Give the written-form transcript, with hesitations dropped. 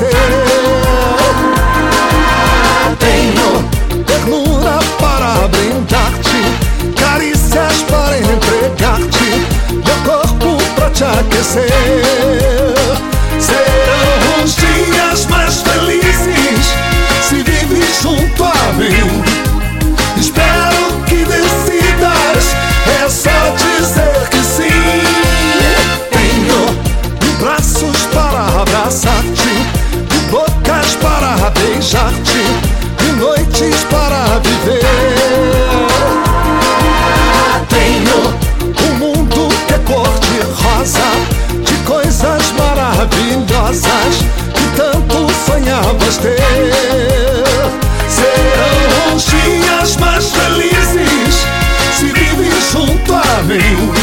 esquecer. Tenho ternura para brindar-te, carícias para entregar-te, meu corpo pra te aquecer. Serão os dias mais felizes se vives junto a mim. Espero que decidas, é só dizer que sim. Tenho braços para abraçar-te, e bocas para beijar-te, e noites para viver. Tenho um mundo que é cor-de-rosa, de coisas maravilhosas que tanto sonhavas ter. Serão os dias mais felizes se vives junto a mim.